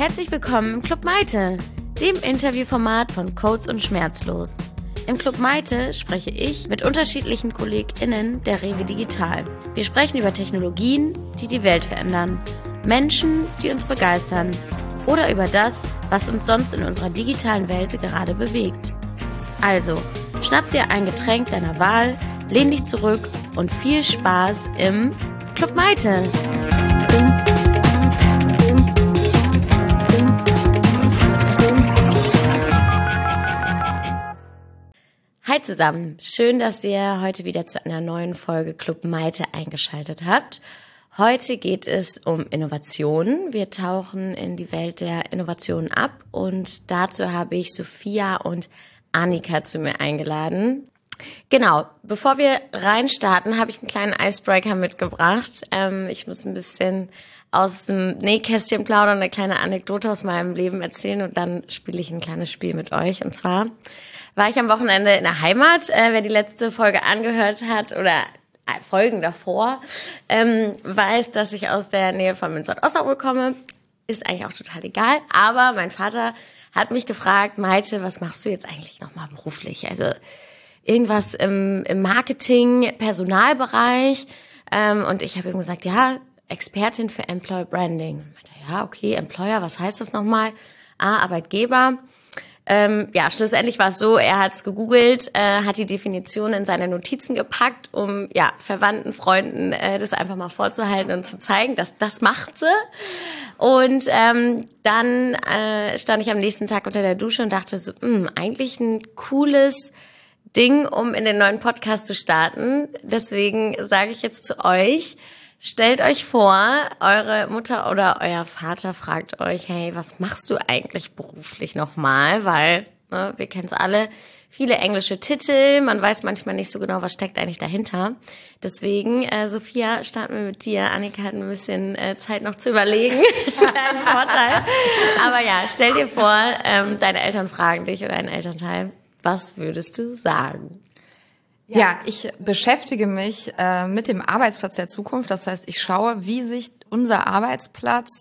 Herzlich willkommen im Club Maite, dem Interviewformat von Codes und Schmerzlos. Im Club Maite spreche ich mit unterschiedlichen KollegInnen der Rewe Digital. Wir sprechen über Technologien, die die Welt verändern, Menschen, die uns begeistern oder über das, was uns sonst in unserer digitalen Welt gerade bewegt. Also, schnapp dir ein Getränk deiner Wahl, lehn dich zurück und viel Spaß im Club Maite. Hi zusammen, schön, dass ihr heute wieder zu einer neuen Folge Club Maite eingeschaltet habt. Heute geht es um Innovationen. Wir tauchen in die Welt der Innovationen ab und dazu habe ich Sophia und Annika zu mir eingeladen. Genau, bevor wir reinstarten, habe ich einen kleinen Icebreaker mitgebracht. Ich muss ein bisschen aus dem Nähkästchen plaudern, eine kleine Anekdote aus meinem Leben erzählen und dann spiele ich ein kleines Spiel mit euch. Und zwar war ich am Wochenende in der Heimat. Wer die letzte Folge angehört hat oder Folgen davor, weiß, dass ich aus der Nähe von Münster-Osnabrück komme. Ist eigentlich auch total egal. Aber mein Vater hat mich gefragt, Maite, was machst du jetzt eigentlich nochmal beruflich? Also irgendwas im Marketing, Personalbereich. Und ich habe ihm gesagt, ja, Expertin für Employer Branding. Ja, okay, Employer, was heißt das nochmal? Arbeitgeber. Ja, schlussendlich war es so, er hat es gegoogelt, hat die Definition in seine Notizen gepackt, um ja Verwandten, Freunden das einfach mal vorzuhalten und zu zeigen, dass das macht sie. Und dann stand ich am nächsten Tag unter der Dusche und dachte so, eigentlich ein cooles Ding, um in den neuen Podcast zu starten. Deswegen sage ich jetzt zu euch, stellt euch vor, eure Mutter oder euer Vater fragt euch, hey, was machst du eigentlich beruflich nochmal? Weil, wir kennen es alle, viele englische Titel, man weiß manchmal nicht so genau, was steckt eigentlich dahinter. Deswegen, Sophia, starten wir mit dir. Annika hat ein bisschen Zeit noch zu überlegen. Kleinen Vorteil. Aber ja, stell dir vor, deine Eltern fragen dich oder ein Elternteil, was würdest du sagen? Ja, ich beschäftige mich mit dem Arbeitsplatz der Zukunft. Das heißt, ich schaue, wie sich unser Arbeitsplatz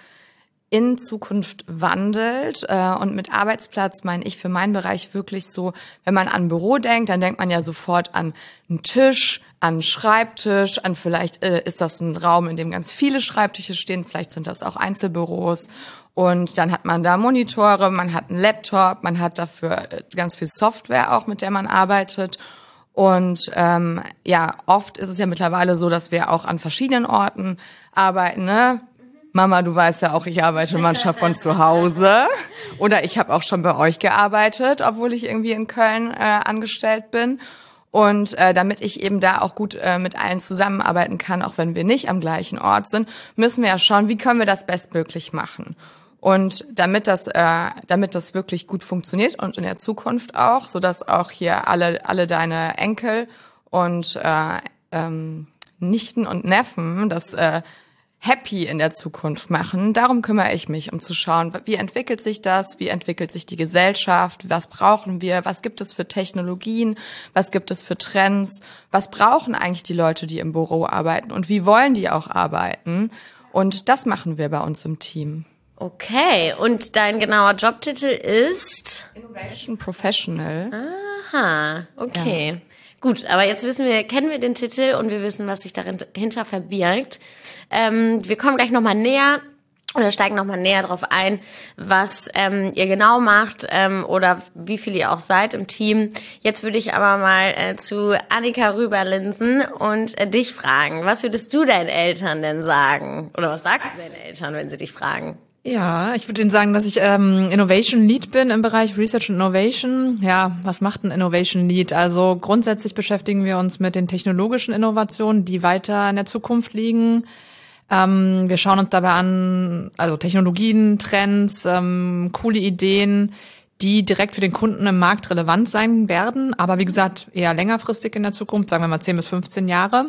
in Zukunft wandelt. Und mit Arbeitsplatz meine ich für meinen Bereich wirklich so, wenn man an Büro denkt, dann denkt man ja sofort an einen Tisch, an einen Schreibtisch, an vielleicht ist das ein Raum, in dem ganz viele Schreibtische stehen, vielleicht sind das auch Einzelbüros. Und dann hat man da Monitore, man hat einen Laptop, man hat dafür ganz viel Software auch, mit der man arbeitet. Und ja, oft ist es ja mittlerweile so, dass wir auch an verschiedenen Orten arbeiten, ne? Mama, du weißt ja auch, ich arbeite manchmal von zu Hause. Oder ich habe auch schon bei euch gearbeitet, obwohl ich irgendwie in Köln angestellt bin. Und damit ich eben da auch gut mit allen zusammenarbeiten kann, auch wenn wir nicht am gleichen Ort sind, müssen wir ja schauen, wie können wir das bestmöglich machen. Und damit das wirklich gut funktioniert und in der Zukunft auch, sodass auch hier alle deine Enkel und Nichten und Neffen das happy in der Zukunft machen, darum kümmere ich mich, um zu schauen, wie entwickelt sich das, wie entwickelt sich die Gesellschaft, was brauchen wir, was gibt es für Technologien, was gibt es für Trends, was brauchen eigentlich die Leute, die im Büro arbeiten und wie wollen die auch arbeiten. Und das machen wir bei uns im Team. Okay, und dein genauer Jobtitel ist? Innovation Professional. Aha, okay. Ja. Gut, aber jetzt kennen wir den Titel und wir wissen, was sich dahinter verbirgt. Wir kommen gleich nochmal näher oder steigen nochmal näher drauf ein, was ihr genau macht oder wie viel ihr auch seid im Team. Jetzt würde ich aber mal zu Annika rüberlinsen und dich fragen. Was würdest du deinen Eltern denn sagen? Oder was sagst du deinen Eltern, wenn sie dich fragen? Ja, ich würde Ihnen sagen, dass ich Innovation Lead bin im Bereich Research and Innovation. Ja, was macht ein Innovation Lead? Also grundsätzlich beschäftigen wir uns mit den technologischen Innovationen, die weiter in der Zukunft liegen. Wir schauen uns dabei an, also Technologien, Trends, coole Ideen, die direkt für den Kunden im Markt relevant sein werden. Aber wie gesagt, eher längerfristig in der Zukunft, sagen wir mal 10 bis 15 Jahre.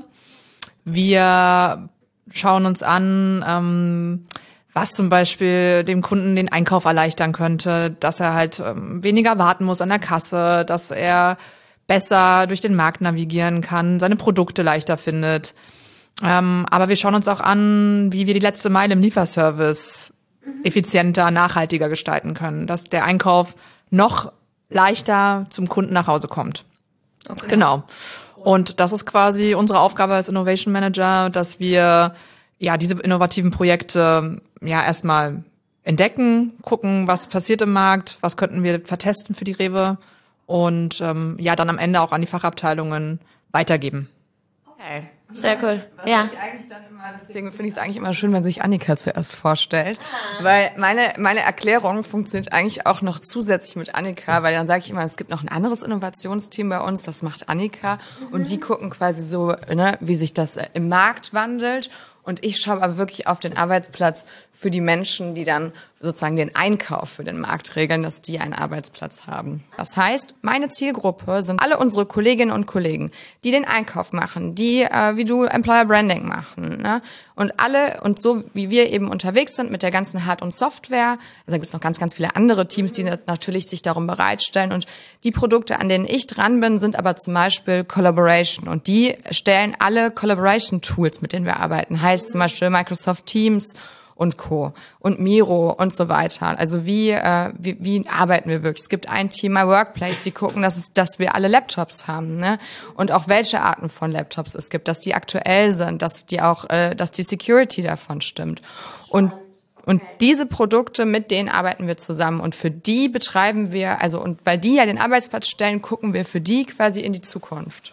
Wir schauen uns an, was zum Beispiel dem Kunden den Einkauf erleichtern könnte, dass er halt weniger warten muss an der Kasse, dass er besser durch den Markt navigieren kann, seine Produkte leichter findet. Aber wir schauen uns auch an, wie wir die letzte Meile im Lieferservice effizienter, nachhaltiger gestalten können, dass der Einkauf noch leichter zum Kunden nach Hause kommt. Okay. Genau. Und das ist quasi unsere Aufgabe als Innovation Manager, dass wir diese innovativen Projekte erstmal entdecken, gucken, was passiert im Markt, was könnten wir vertesten für die Rewe und dann am Ende auch an die Fachabteilungen weitergeben. Okay, sehr cool. Ja. Deswegen finde ich es eigentlich immer schön, wenn sich Annika zuerst vorstellt, weil meine Erklärung funktioniert eigentlich auch noch zusätzlich mit Annika, weil dann sage ich immer, es gibt noch ein anderes Innovationsteam bei uns, das macht Annika und die gucken quasi so, wie sich das im Markt wandelt. Und ich schaue aber wirklich auf den Arbeitsplatz für die Menschen, die dann sozusagen den Einkauf für den Markt regeln, dass die einen Arbeitsplatz haben. Das heißt, meine Zielgruppe sind alle unsere Kolleginnen und Kollegen, die den Einkauf machen, die, wie du, Employer Branding machen, ne? Und so wie wir eben unterwegs sind mit der ganzen Hard- und Software, also gibt es noch ganz, ganz viele andere Teams, die natürlich sich darum bereitstellen. Und die Produkte, an denen ich dran bin, sind aber zum Beispiel Collaboration. Und die stellen alle Collaboration-Tools, mit denen wir arbeiten. Heißt zum Beispiel Microsoft Teams und Co. und Miro und so weiter. Also wie arbeiten wir wirklich? Es gibt ein Team, My Workplace, die gucken, dass wir alle Laptops haben, ne? Und auch welche Arten von Laptops es gibt, dass die aktuell sind, dass die Security davon stimmt. Und diese Produkte, mit denen arbeiten wir zusammen und für die betreiben wir, und weil die ja den Arbeitsplatz stellen, gucken wir für die quasi in die Zukunft.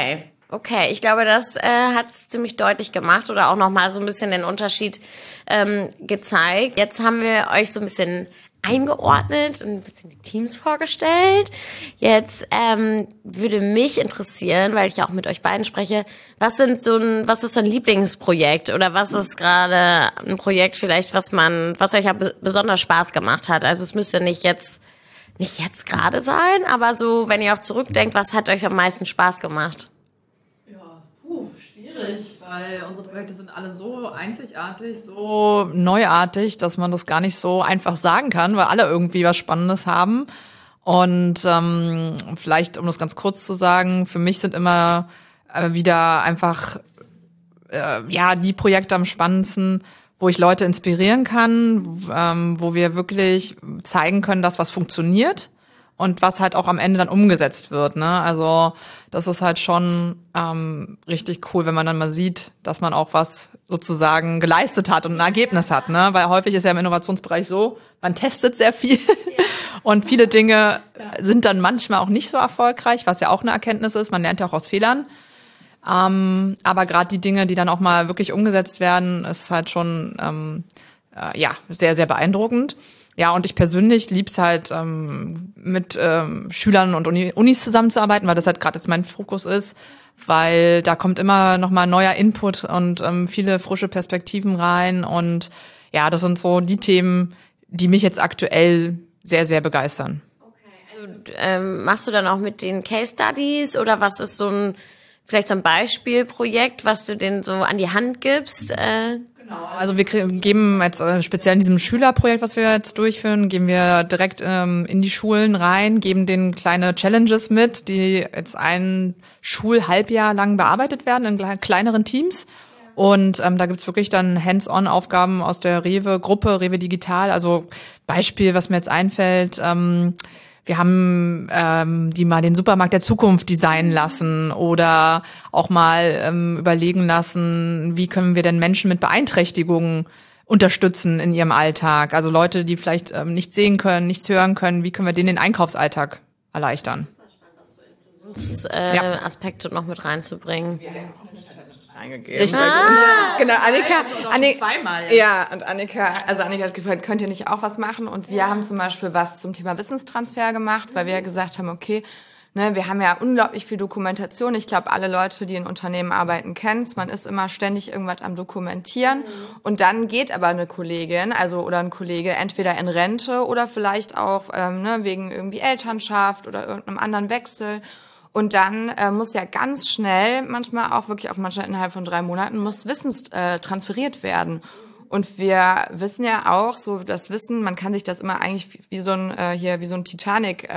Okay, ich glaube, das hat es ziemlich deutlich gemacht oder auch nochmal so ein bisschen den Unterschied gezeigt. Jetzt haben wir euch so ein bisschen eingeordnet und ein bisschen die Teams vorgestellt. Jetzt würde mich interessieren, weil ich ja auch mit euch beiden spreche, was ist so ein Lieblingsprojekt oder was ist gerade ein Projekt vielleicht, was euch ja besonders Spaß gemacht hat? Also es müsste nicht jetzt gerade sein, aber so, wenn ihr auch zurückdenkt, was hat euch am meisten Spaß gemacht? Schwierig, weil unsere Projekte sind alle so einzigartig, so neuartig, dass man das gar nicht so einfach sagen kann, weil alle irgendwie was Spannendes haben. Und vielleicht, um das ganz kurz zu sagen, für mich sind immer wieder einfach die Projekte am spannendsten, wo ich Leute inspirieren kann, wo wir wirklich zeigen können, dass was funktioniert. Und was halt auch am Ende dann umgesetzt wird, ne? Also das ist halt schon richtig cool, wenn man dann mal sieht, dass man auch was sozusagen geleistet hat und ein Ergebnis hat, ne? Weil häufig ist ja im Innovationsbereich so, man testet sehr viel und viele Dinge sind dann manchmal auch nicht so erfolgreich, was ja auch eine Erkenntnis ist. Man lernt ja auch aus Fehlern. Aber gerade die Dinge, die dann auch mal wirklich umgesetzt werden, ist halt schon sehr, sehr beeindruckend. Ja, und ich persönlich lieb's halt, mit Schülern und Unis zusammenzuarbeiten, weil das halt gerade jetzt mein Fokus ist, weil da kommt immer noch mal neuer Input und viele frische Perspektiven rein. Und ja, das sind so die Themen, die mich jetzt aktuell sehr, sehr begeistern. Okay, also machst du dann auch mit den Case Studies oder was ist vielleicht so ein Beispielprojekt, was du denen so an die Hand gibst? Genau, also wir geben jetzt speziell in diesem Schülerprojekt, was wir jetzt durchführen, gehen wir direkt in die Schulen rein, geben denen kleine Challenges mit, die jetzt ein Schulhalbjahr lang bearbeitet werden in kleineren Teams. Und da gibt's wirklich dann Hands-on-Aufgaben aus der Rewe-Gruppe, Rewe Digital. Also Beispiel, was mir jetzt einfällt, wir haben die mal den Supermarkt der Zukunft designen lassen oder auch mal überlegen lassen, wie können wir denn Menschen mit Beeinträchtigungen unterstützen in ihrem Alltag. Also Leute, die vielleicht nichts sehen können, nichts hören können, wie können wir denen den Einkaufsalltag erleichtern. Aspekte noch mit reinzubringen. Eingegeben. Genau, Annika. Ja, und Annika hat gefragt, könnt ihr nicht auch was machen? Und wir haben zum Beispiel was zum Thema Wissenstransfer gemacht, weil wir ja gesagt haben, okay, ne, wir haben ja unglaublich viel Dokumentation. Ich glaube, alle Leute, die in Unternehmen arbeiten, kennen's. Man ist immer ständig irgendwas am Dokumentieren. Und dann geht aber eine Kollegin, oder ein Kollege, entweder in Rente oder vielleicht auch wegen irgendwie Elternschaft oder irgendeinem anderen Wechsel. Und dann muss ja ganz schnell, manchmal innerhalb von 3 Monaten, muss Wissen transferiert werden. Und wir wissen ja auch, so das Wissen, man kann sich das immer eigentlich wie so ein Titanic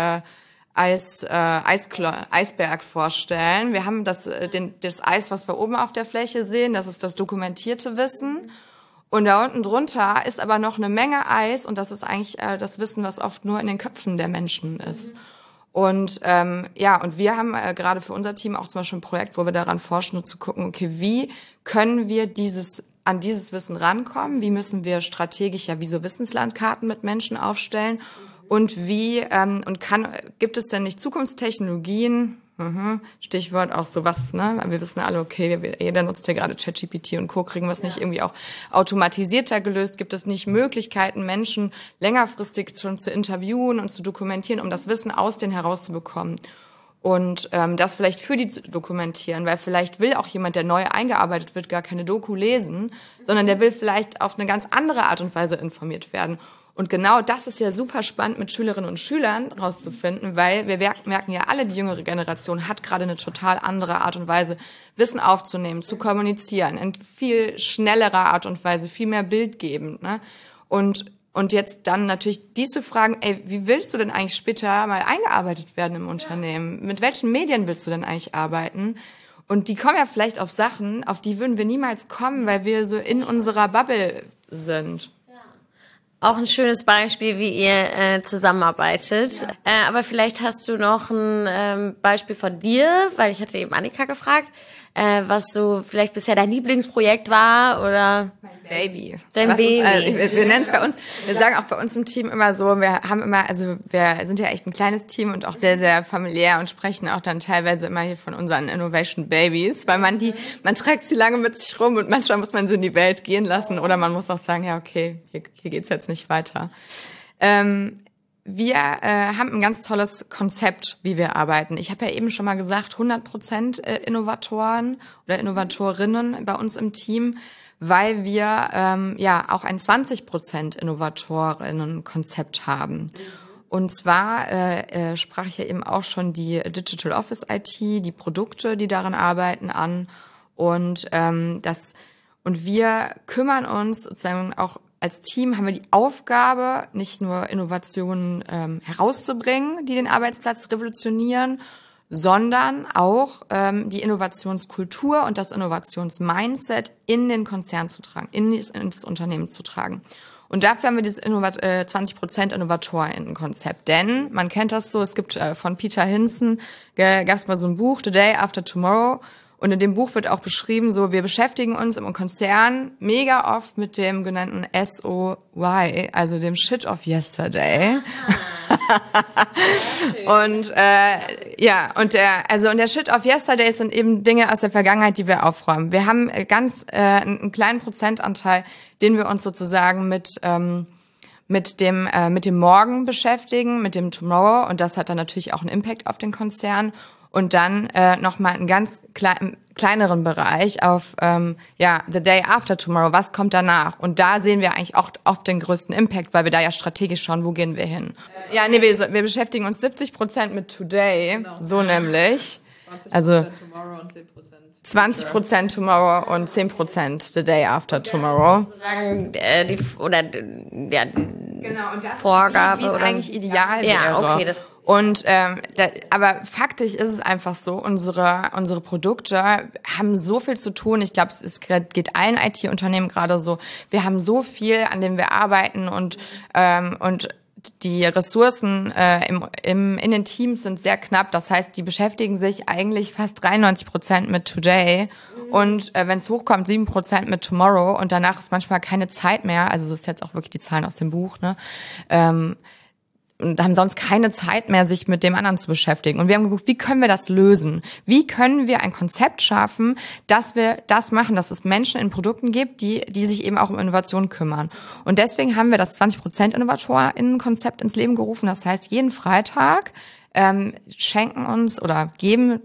Eisberg vorstellen. Wir haben das Eis, was wir oben auf der Fläche sehen, das ist das dokumentierte Wissen. Und da unten drunter ist aber noch eine Menge Eis und das ist eigentlich das Wissen, was oft nur in den Köpfen der Menschen ist. Und und wir haben gerade für unser Team auch zum Beispiel ein Projekt, wo wir daran forschen, um zu gucken, okay, wie können wir an dieses Wissen rankommen? Wie müssen wir strategisch wie so Wissenslandkarten mit Menschen aufstellen? Und gibt es denn nicht Zukunftstechnologien? Stichwort auch sowas, ne? Wir wissen alle, okay, jeder nutzt ja gerade ChatGPT und Co. Kriegen wir es nicht irgendwie auch automatisierter gelöst? Gibt es nicht Möglichkeiten, Menschen längerfristig schon zu interviewen und zu dokumentieren, um das Wissen aus denen herauszubekommen? Und das vielleicht für die zu dokumentieren, weil vielleicht will auch jemand, der neu eingearbeitet wird, gar keine Doku lesen, sondern der will vielleicht auf eine ganz andere Art und Weise informiert werden. Und genau das ist ja super spannend mit Schülerinnen und Schülern rauszufinden, weil wir merken ja alle, die jüngere Generation hat gerade eine total andere Art und Weise, Wissen aufzunehmen, zu kommunizieren, in viel schnellerer Art und Weise, viel mehr bildgebend, ne? Und jetzt dann natürlich die zu fragen, wie willst du denn eigentlich später mal eingearbeitet werden im Unternehmen? Mit welchen Medien willst du denn eigentlich arbeiten? Und die kommen ja vielleicht auf Sachen, auf die würden wir niemals kommen, weil wir so in unserer Bubble sind. Auch ein schönes Beispiel, wie ihr zusammenarbeitet. Ja. Aber vielleicht hast du noch ein Beispiel von dir, weil ich hatte eben Annika gefragt, was so vielleicht bisher dein Lieblingsprojekt war oder mein Baby. Dein Baby. Wir nennen es bei uns, wir sagen auch bei uns im Team immer so, wir sind ja echt ein kleines Team und auch sehr, sehr familiär und sprechen auch dann teilweise immer hier von unseren Innovation Babies, weil man trägt sie lange mit sich rum und manchmal muss man sie in die Welt gehen lassen oder man muss auch sagen, ja okay, hier geht's jetzt nicht weiter. Wir haben ein ganz tolles Konzept, wie wir arbeiten. Ich habe ja eben schon mal gesagt, 100% Innovatoren oder Innovatorinnen bei uns im Team, weil wir auch ein 20% Innovatorinnen-Konzept haben. Und zwar sprach ich ja eben auch schon die Digital Office IT, die Produkte, die daran arbeiten, an. Und wir kümmern uns sozusagen auch als Team haben wir die Aufgabe, nicht nur Innovationen herauszubringen, die den Arbeitsplatz revolutionieren, sondern auch die Innovationskultur und das Innovationsmindset in den Konzern zu tragen, ins Unternehmen zu tragen. Und dafür haben wir dieses 20% InnovatorInnen-Konzept. Denn, man kennt das so, es gibt von Peter Hinson, gab es mal so ein Buch, The Day After Tomorrow. Und in dem Buch wird auch beschrieben, so wir beschäftigen uns im Konzern mega oft mit dem genannten SOY, also dem Shit of Yesterday. Und der Shit of Yesterday sind eben Dinge aus der Vergangenheit, die wir aufräumen. Wir haben einen kleinen Prozentanteil, den wir uns sozusagen mit dem Morgen beschäftigen, mit dem Tomorrow, und das hat dann natürlich auch einen Impact auf den Konzern. Und dann nochmal einen ganz kleineren Bereich auf the day after tomorrow, was kommt danach? Und da sehen wir eigentlich auch oft den größten Impact, weil wir da ja strategisch schauen, wo gehen wir hin. Wir beschäftigen uns 70% mit Today, genau. So nämlich. 20% Tomorrow und 10%. 20% Tomorrow und 10% the day after tomorrow. Genau, und das Vorgabe wie es eigentlich ideal wäre. Ja, okay, und aber faktisch ist es einfach so, unsere Produkte haben so viel zu tun. Ich glaube, es geht allen IT-Unternehmen gerade so. Wir haben so viel, an dem wir arbeiten und die Ressourcen in den Teams sind sehr knapp. Das heißt, die beschäftigen sich eigentlich fast 93% mit Today und wenn es hochkommt, 7% mit Tomorrow und danach ist manchmal keine Zeit mehr. Also das ist jetzt auch wirklich die Zahlen aus dem Buch, ne? Und haben sonst keine Zeit mehr, sich mit dem anderen zu beschäftigen. Und wir haben geguckt, wie können wir das lösen? Wie können wir ein Konzept schaffen, dass wir das machen, dass es Menschen in Produkten gibt, die sich eben auch um Innovation kümmern. Und deswegen haben wir das 20% InnovatorInnen-Konzept ins Leben gerufen. Das heißt, jeden Freitag schenken uns oder geben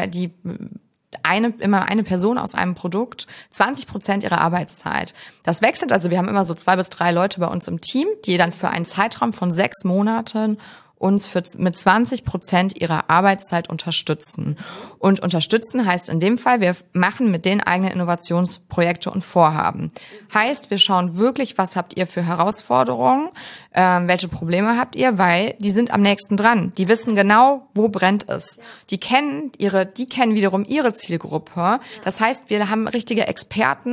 immer eine Person aus einem Produkt 20% ihrer Arbeitszeit. Das wechselt, also wir haben immer so 2 bis 3 Leute bei uns im Team, die dann für einen Zeitraum von 6 Monaten uns mit 20% ihrer Arbeitszeit unterstützen. Und unterstützen heißt in dem Fall, wir machen mit denen eigene Innovationsprojekte und Vorhaben. Heißt, wir schauen wirklich, was habt ihr für Herausforderungen, welche Probleme habt ihr, weil die sind am nächsten dran. Die wissen genau, wo brennt es. Die kennen wiederum ihre Zielgruppe. Das heißt, wir haben richtige Experten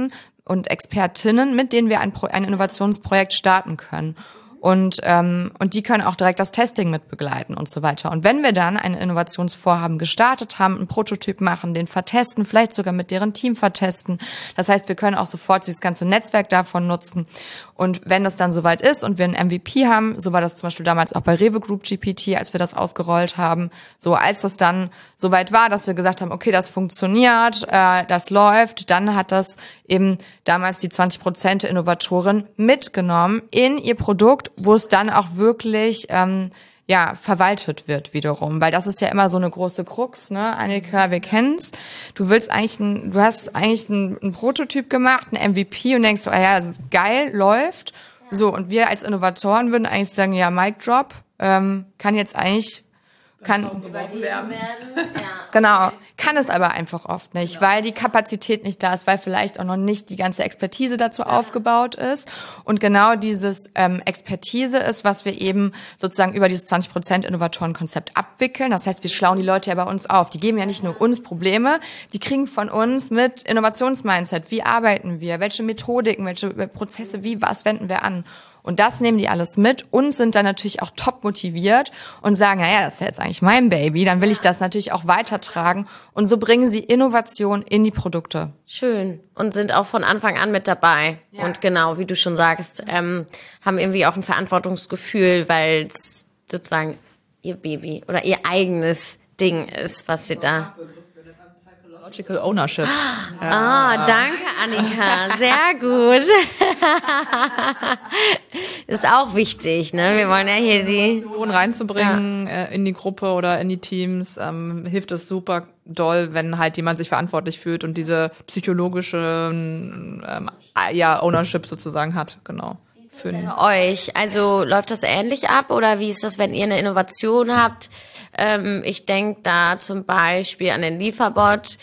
und Expertinnen, mit denen wir ein Innovationsprojekt starten können. Und die können auch direkt das Testing mit begleiten und so weiter. Und wenn wir dann ein Innovationsvorhaben gestartet haben, einen Prototyp machen, den vertesten, vielleicht sogar mit deren Team vertesten. Das heißt, wir können auch sofort dieses ganze Netzwerk davon nutzen. Und wenn das dann soweit ist und wir einen MVP haben, so war das zum Beispiel damals auch bei Rewe Group GPT, als wir das ausgerollt haben, so als das dann soweit war, dass wir gesagt haben, okay, das funktioniert, das läuft, dann hat das eben damals die 20% Innovatorin mitgenommen in ihr Produkt, wo es dann auch wirklich verwaltet wird wiederum, weil das ist ja immer so eine große Krux, ne? Annika, wir kennen's. Du hast eigentlich einen Prototyp gemacht, ein MVP und denkst so, das ist geil, läuft. Ja. So, und wir als Innovatoren würden eigentlich sagen, ja, Mic Drop, kann übergeben werden. Ja. Genau, kann es aber einfach oft nicht, weil die Kapazität nicht da ist, weil vielleicht auch noch nicht die ganze Expertise dazu aufgebaut ist. Und genau dieses Expertise ist, was wir eben sozusagen über dieses 20% Innovatorenkonzept abwickeln. Das heißt, wir schlauen die Leute ja bei uns auf. Die geben ja nicht nur uns Probleme, die kriegen von uns mit Innovationsmindset. Wie arbeiten wir? Welche Methodiken, welche Prozesse, was wenden wir an? Und das nehmen die alles mit und sind dann natürlich auch top motiviert und sagen, das ist ja jetzt eigentlich mein Baby, dann will ich das natürlich auch weitertragen. Und so bringen sie Innovation in die Produkte. Schön. Und sind auch von Anfang an mit dabei. Ja. Und genau, wie du schon sagst, haben irgendwie auch ein Verantwortungsgefühl, weil es sozusagen ihr Baby oder ihr eigenes Ding ist, was sie da... Psychological Ownership. Danke, Annika. Sehr gut. Ist auch wichtig, ne? Wir wollen ja hier die reinzubringen in die Gruppe oder in die Teams. Hilft es super doll, wenn halt jemand sich verantwortlich fühlt und diese psychologische Ownership sozusagen hat. Genau. Wie ist das denn bei euch? Also läuft das ähnlich ab oder wie ist das, wenn ihr eine Innovation habt? Ich denke da zum Beispiel an den Lieferbot.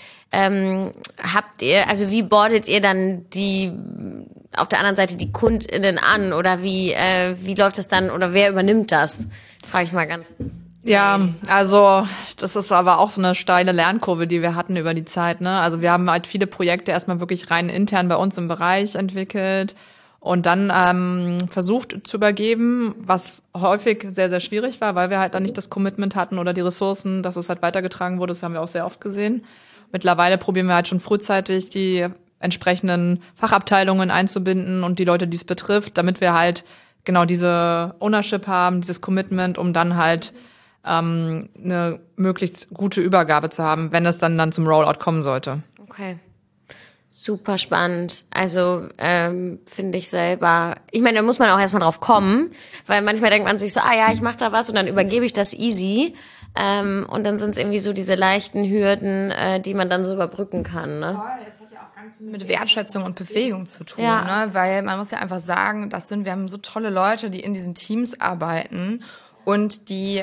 Wie bordet ihr dann auf der anderen Seite die KundInnen an oder wie läuft das dann oder wer übernimmt das? Frage ich mal ganz. Ja, also das ist aber auch so eine steile Lernkurve, die wir hatten über die Zeit, ne? Also wir haben halt viele Projekte erstmal wirklich rein intern bei uns im Bereich entwickelt und dann versucht zu übergeben, was häufig sehr, sehr schwierig war, weil wir halt dann nicht das Commitment hatten oder die Ressourcen, dass es halt weitergetragen wurde. Das haben wir auch sehr oft gesehen. Mittlerweile probieren wir halt schon frühzeitig die entsprechenden Fachabteilungen einzubinden und die Leute, die es betrifft, damit wir halt genau diese Ownership haben, dieses Commitment, um dann halt eine möglichst gute Übergabe zu haben, wenn es dann zum Rollout kommen sollte. Okay. Super spannend. Also finde ich selber, ich meine, da muss man auch erstmal drauf kommen, weil manchmal denkt man sich so, ich mache da was und dann übergebe ich das easy. Und dann sind es irgendwie so diese leichten Hürden, die man dann so überbrücken kann. Ne? Toll, das hat ja auch ganz viel mit Wertschätzung und Befähigung zu tun, ne? Weil man muss ja einfach sagen, wir haben so tolle Leute, die in diesen Teams arbeiten und die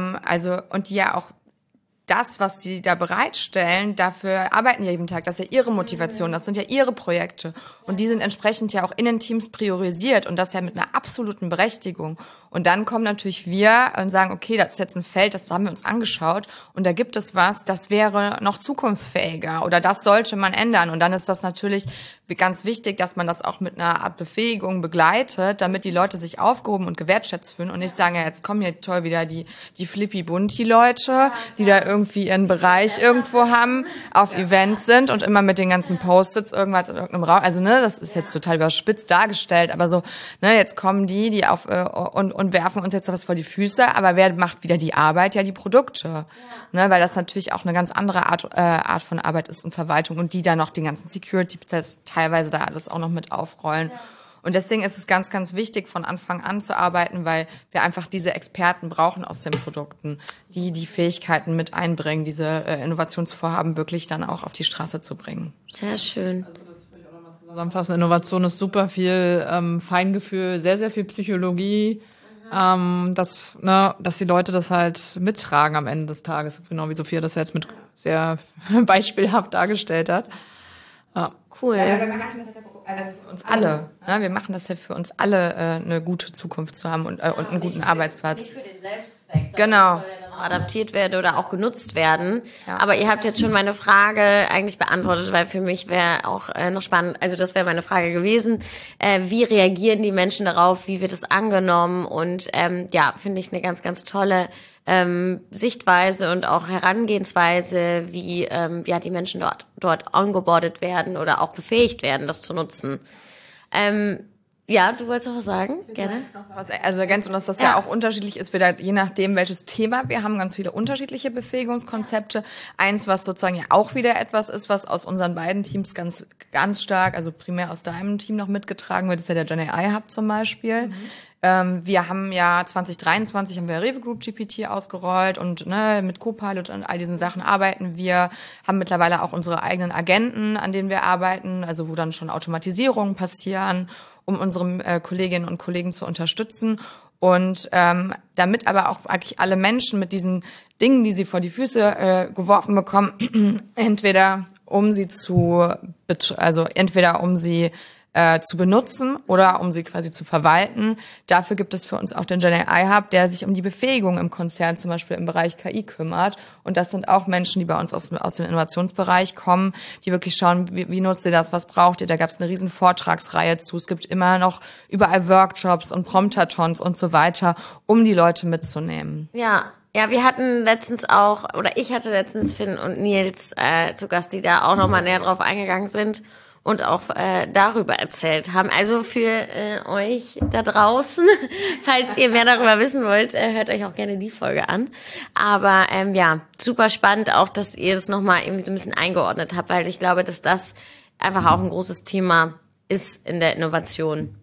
ja auch das, was sie da bereitstellen, dafür arbeiten ja jeden Tag. Das ist ja ihre Motivation, das sind ja ihre Projekte. Und die sind entsprechend ja auch in den Teams priorisiert und das ja mit einer absoluten Berechtigung. Und dann kommen natürlich wir und sagen, okay, das ist jetzt ein Feld, das haben wir uns angeschaut und da gibt es was, das wäre noch zukunftsfähiger oder das sollte man ändern. Und dann ist das natürlich ganz wichtig, dass man das auch mit einer Art Befähigung begleitet, damit die Leute sich aufgehoben und gewertschätzt fühlen und nicht sagen, jetzt kommen hier toll wieder die Flippy-Bunti-Leute, die da irgendwie ihren Bereich irgendwo haben, auf Events sind und immer mit den ganzen Post-its irgendwas in irgendeinem Raum, also ne, das ist jetzt total überspitzt dargestellt, aber so, ne, jetzt kommen die auf und werfen uns jetzt was vor die Füße, aber wer macht wieder die Arbeit? Ja, die Produkte, ne, weil das natürlich auch eine ganz andere Art von Arbeit ist und Verwaltung und die dann noch den ganzen Security-Prozess teilweise da alles auch noch mit aufrollen. Ja. Und deswegen ist es ganz, ganz wichtig, von Anfang an zu arbeiten, weil wir einfach diese Experten brauchen aus den Produkten, die Fähigkeiten mit einbringen, diese Innovationsvorhaben wirklich dann auch auf die Straße zu bringen. Sehr schön. Also das will ich auch nochmal zusammenfassen. Innovation ist super viel Feingefühl, sehr, sehr viel Psychologie, dass die Leute das halt mittragen am Ende des Tages, genau wie Sophia das jetzt mit sehr beispielhaft dargestellt hat. Ja. Cool. Ja, wir machen das ja für uns alle. Ne? Wir machen das ja für uns alle, eine gute Zukunft zu haben und einen guten Arbeitsplatz. Nicht für den Selbstzweck, genau. Das soll ja dann adaptiert werden oder auch genutzt werden. Ja. Aber ihr habt jetzt schon meine Frage eigentlich beantwortet, weil für mich wäre auch noch spannend, also das wäre meine Frage gewesen, wie reagieren die Menschen darauf, wie wird es angenommen und finde ich eine ganz, ganz tolle Sichtweise und auch Herangehensweise, wie die Menschen dort ongeboardet werden oder auch befähigt werden, das zu nutzen. Ja, du wolltest noch was sagen? Gerne. Also ergänzen, dass das ja auch unterschiedlich ist, je nachdem, welches Thema wir haben, ganz viele unterschiedliche Befähigungskonzepte. Eins, was sozusagen ja auch wieder etwas ist, was aus unseren beiden Teams ganz, ganz stark, also primär aus deinem Team noch mitgetragen wird, ist ja der Gen AI Hub zum Beispiel. Wir haben ja 2023 haben wir Rewe Group GPT ausgerollt und mit Copilot und all diesen Sachen arbeiten wir, haben mittlerweile auch unsere eigenen Agenten, an denen wir arbeiten, also wo dann schon Automatisierungen passieren, um unsere Kolleginnen und Kollegen zu unterstützen und damit aber auch eigentlich alle Menschen mit diesen Dingen, die sie vor die Füße geworfen bekommen, entweder um sie zu benutzen oder um sie quasi zu verwalten. Dafür gibt es für uns auch den Gen AI Hub, der sich um die Befähigung im Konzern, zum Beispiel im Bereich KI, kümmert. Und das sind auch Menschen, die bei uns aus dem Innovationsbereich kommen, die wirklich schauen, wie nutzt ihr das, was braucht ihr? Da gab es eine riesen Vortragsreihe zu. Es gibt immer noch überall Workshops und Promptathons und so weiter, um die Leute mitzunehmen. Ja, wir hatten letztens auch, oder ich hatte letztens Finn und Nils zu Gast, die da auch nochmal näher drauf eingegangen sind und auch darüber erzählt haben. Also für euch da draußen, falls ihr mehr darüber wissen wollt, hört euch auch gerne die Folge an. Aber super spannend auch, dass ihr es nochmal irgendwie so ein bisschen eingeordnet habt, weil ich glaube, dass das einfach auch ein großes Thema ist in der Innovation.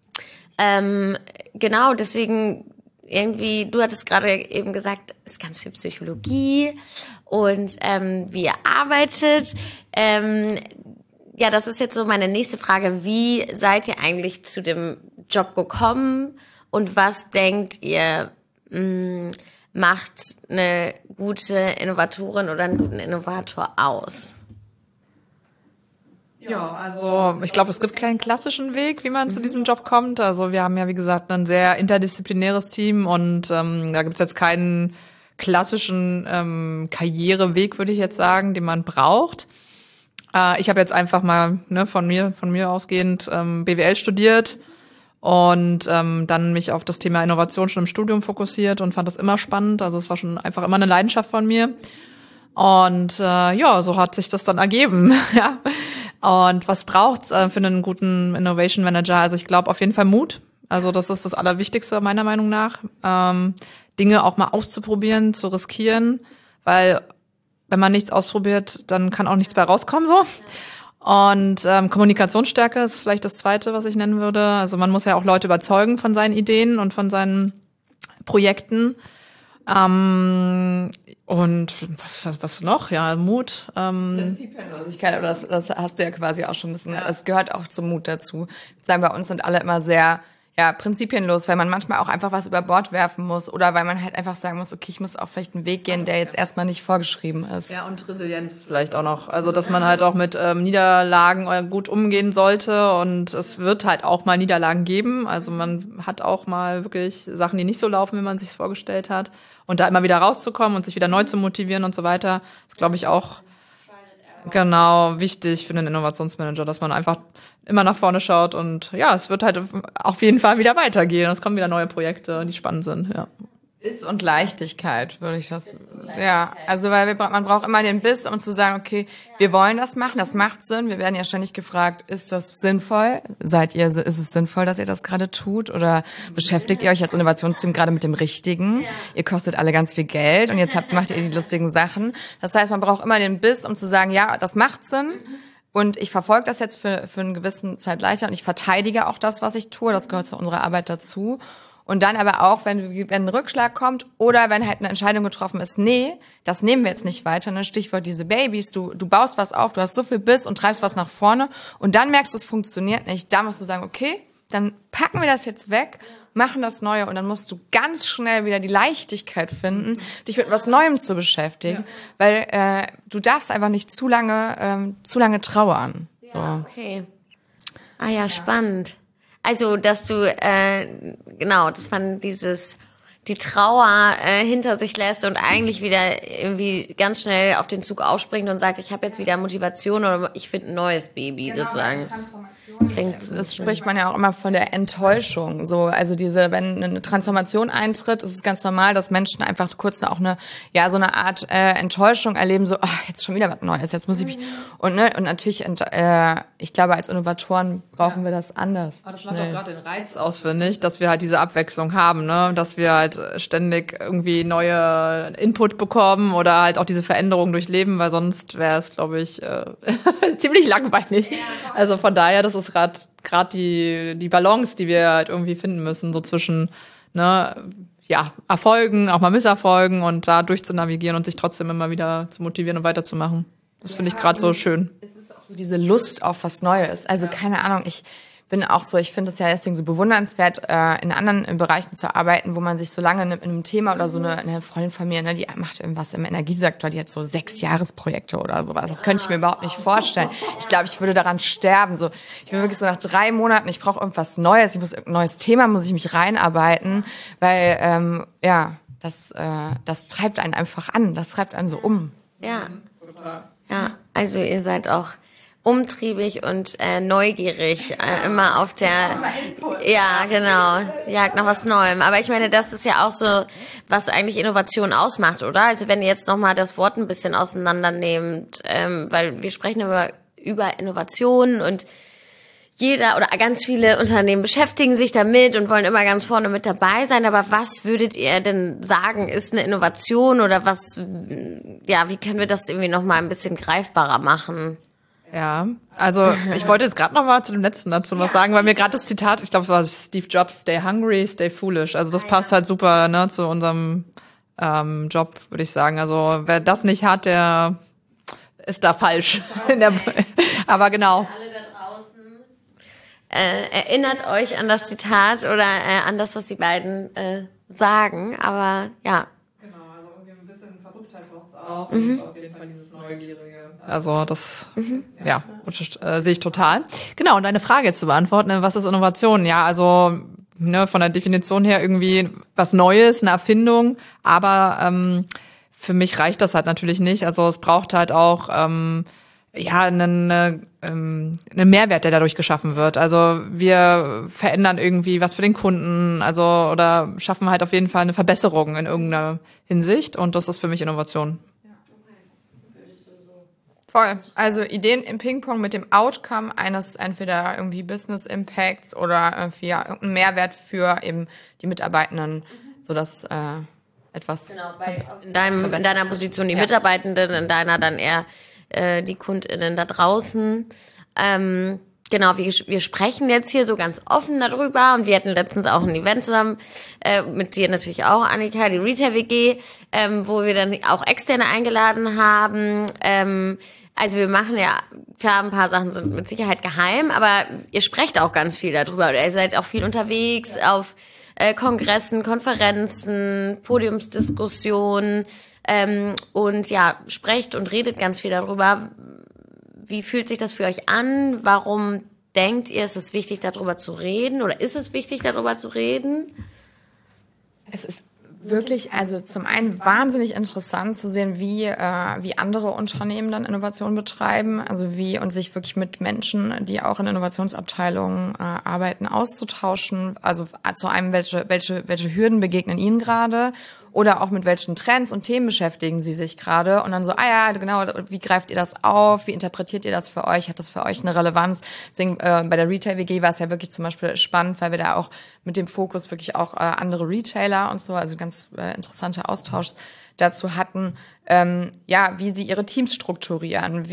Genau, deswegen irgendwie, du hattest gerade eben gesagt, es ist ganz viel Psychologie und wie ihr arbeitet. Ja, das ist jetzt so meine nächste Frage. Wie seid ihr eigentlich zu dem Job gekommen und was denkt ihr, macht eine gute Innovatorin oder einen guten Innovator aus? Ja, also ich glaube, es gibt keinen klassischen Weg, wie man zu diesem Job kommt. Also wir haben ja, wie gesagt, ein sehr interdisziplinäres Team und da gibt es jetzt keinen klassischen Karriereweg, würde ich jetzt sagen, den man braucht. Ich habe jetzt einfach mal von mir ausgehend BWL studiert und dann mich auf das Thema Innovation schon im Studium fokussiert und fand das immer spannend. Also es war schon einfach immer eine Leidenschaft von mir. Und so hat sich das dann ergeben. Ja. Und was braucht's für einen guten Innovation Manager? Also ich glaube auf jeden Fall Mut. Also das ist das Allerwichtigste meiner Meinung nach. Dinge auch mal auszuprobieren, zu riskieren, weil wenn man nichts ausprobiert, dann kann auch nichts bei rauskommen so. Und Kommunikationsstärke ist vielleicht das Zweite, was ich nennen würde. Also man muss ja auch Leute überzeugen von seinen Ideen und von seinen Projekten. Und was noch? Ja, Mut. Prinzipienlosigkeit, aber das hast du ja quasi auch schon ein bisschen. Das gehört auch zum Mut dazu. Ich würde sagen, bei uns sind alle immer sehr prinzipienlos, weil man manchmal auch einfach was über Bord werfen muss oder weil man halt einfach sagen muss, okay, ich muss auf vielleicht einen Weg gehen, der jetzt erstmal nicht vorgeschrieben ist. Ja, und Resilienz vielleicht auch noch. Also, dass man halt auch mit Niederlagen gut umgehen sollte und es wird halt auch mal Niederlagen geben. Also man hat auch mal wirklich Sachen, die nicht so laufen, wie man sich vorgestellt hat. Und da immer wieder rauszukommen und sich wieder neu zu motivieren und so weiter, ist, glaube ich, auch genau wichtig für einen Innovationsmanager, dass man einfach immer nach vorne schaut und ja, es wird halt auf jeden Fall wieder weitergehen. Es kommen wieder neue Projekte, die spannend sind, ja. Biss und Leichtigkeit, würde ich das. Ja, also weil man braucht immer den Biss, um zu sagen, okay, wir wollen das machen, das macht Sinn. Wir werden ja ständig gefragt, ist das sinnvoll? Ist es sinnvoll, dass ihr das gerade tut? Oder beschäftigt ihr euch als Innovationsteam gerade mit dem Richtigen? Ihr kostet alle ganz viel Geld und jetzt macht ihr die lustigen Sachen. Das heißt, man braucht immer den Biss, um zu sagen, ja, das macht Sinn. Und ich verfolge das jetzt für eine gewisse Zeit weiter und ich verteidige auch das, was ich tue. Das gehört zu unserer Arbeit dazu. Und dann aber auch, wenn ein Rückschlag kommt oder wenn halt eine Entscheidung getroffen ist, nee, das nehmen wir jetzt nicht weiter. Ne? Stichwort diese Babys, du baust was auf, du hast so viel Biss und treibst was nach vorne und dann merkst du, es funktioniert nicht. Da musst du sagen, okay, dann packen wir das jetzt weg, machen das Neue und dann musst du ganz schnell wieder die Leichtigkeit finden, dich mit was Neuem zu beschäftigen, weil du darfst einfach nicht zu lange trauern. Ja, so. Okay. Ah ja, spannend. Also, dass du, genau, das fand die Trauer hinter sich lässt und eigentlich wieder irgendwie ganz schnell auf den Zug aufspringt und sagt, ich habe jetzt wieder Motivation oder ich finde ein neues Baby sozusagen. Das spricht man ja auch immer von der Enttäuschung. So, also wenn eine Transformation eintritt, ist es ganz normal, dass Menschen einfach kurz auch so eine Art Enttäuschung erleben, so, jetzt schon wieder was Neues, jetzt muss ich mich und natürlich, ich glaube, als Innovatoren brauchen wir das anders. Aber das macht doch gerade den Reiz aus, finde ich, dass wir halt diese Abwechslung haben, ne, dass wir halt ständig irgendwie neue Input bekommen oder halt auch diese Veränderungen durchleben, weil sonst wäre es, glaube ich, ziemlich langweilig. Also von daher, das ist gerade die Balance, die wir halt irgendwie finden müssen, so zwischen Erfolgen, auch mal Misserfolgen und da durchzunavigieren und sich trotzdem immer wieder zu motivieren und weiterzumachen. Das finde ich gerade so schön. Es ist auch so diese Lust auf was Neues. Also keine Ahnung, ich bin auch so, ich finde es ja deswegen so bewundernswert, in anderen Bereichen zu arbeiten, wo man sich so lange in einem Thema oder so eine Freundin von mir, ne, die macht irgendwas im Energiesektor, die hat so 6-Jahres-Projekte oder sowas. Das könnte ich mir überhaupt nicht vorstellen. Ich glaube, ich würde daran sterben. So, ich bin wirklich so nach 3 Monaten, ich brauche irgendwas Neues, irgendein neues Thema, muss ich mich reinarbeiten, weil das treibt einen einfach an, das treibt einen so um. Ja. Ja, also ihr seid auch umtriebig und neugierig, immer auf der, ja, genau, Jagd nach was Neuem. Aber ich meine, das ist ja auch so, was eigentlich Innovation ausmacht, oder? Also wenn ihr jetzt nochmal das Wort ein bisschen auseinandernehmt, weil wir sprechen über Innovation und jeder oder ganz viele Unternehmen beschäftigen sich damit und wollen immer ganz vorne mit dabei sein. Aber was würdet ihr denn sagen, ist eine Innovation oder wie können wir das irgendwie nochmal ein bisschen greifbarer machen? Ja, also ich wollte jetzt gerade noch mal zu dem letzten dazu was sagen, weil mir gerade das Zitat, ich glaube, es war Steve Jobs, stay hungry, stay foolish. Also das passt halt super, ne, zu unserem Job, würde ich sagen. Also wer das nicht hat, der ist da falsch. Aber genau. Alle da draußen, erinnert euch an das Zitat oder an das, was die beiden sagen. Aber ja. Genau, also irgendwie ein bisschen Verrücktheit braucht es auch. Und auf jeden Fall dieses Neugierige. Also das, sehe ich total. Genau, und eine Frage jetzt zu beantworten, was ist Innovation? Ja, also von der Definition her irgendwie was Neues, eine Erfindung, aber für mich reicht das halt natürlich nicht. Also es braucht halt auch einen Mehrwert, der dadurch geschaffen wird. Also wir verändern irgendwie was für den Kunden, oder schaffen halt auf jeden Fall eine Verbesserung in irgendeiner Hinsicht und das ist für mich Innovation. Voll. Also Ideen im Ping-Pong mit dem Outcome eines entweder irgendwie Business Impacts oder irgendwie irgendeinen Mehrwert für eben die Mitarbeitenden, sodass etwas. Genau, in deiner Position die Mitarbeitenden, in deiner dann eher die KundInnen da draußen. Genau, wir sprechen jetzt hier so ganz offen darüber und wir hatten letztens auch ein Event zusammen, mit dir natürlich auch, Annika, die Retail-WG, wo wir dann auch Externe eingeladen haben. Also wir machen ja, klar, ein paar Sachen sind mit Sicherheit geheim, aber ihr sprecht auch ganz viel darüber. Ihr seid auch viel unterwegs auf Kongressen, Konferenzen, Podiumsdiskussionen und ja, sprecht und redet ganz viel darüber. Wie fühlt sich das für euch an? Warum denkt ihr, ist es wichtig, darüber zu reden? Oder ist es wichtig, darüber zu reden? Es ist wirklich, also zum einen wahnsinnig interessant zu sehen, wie andere Unternehmen dann Innovation betreiben, und sich wirklich mit Menschen, die auch in Innovationsabteilungen arbeiten, auszutauschen. Also zu einem, welche Hürden begegnen Ihnen gerade? Oder auch mit welchen Trends und Themen beschäftigen Sie sich gerade? Und dann so, genau, wie greift ihr das auf? Wie interpretiert ihr das für euch? Hat das für euch eine Relevanz? Deswegen, bei der Retail-WG war es ja wirklich zum Beispiel spannend, weil wir da auch mit dem Fokus wirklich auch andere Retailer und so, also ganz interessanter Austausch dazu hatten, wie sie ihre Teams strukturieren,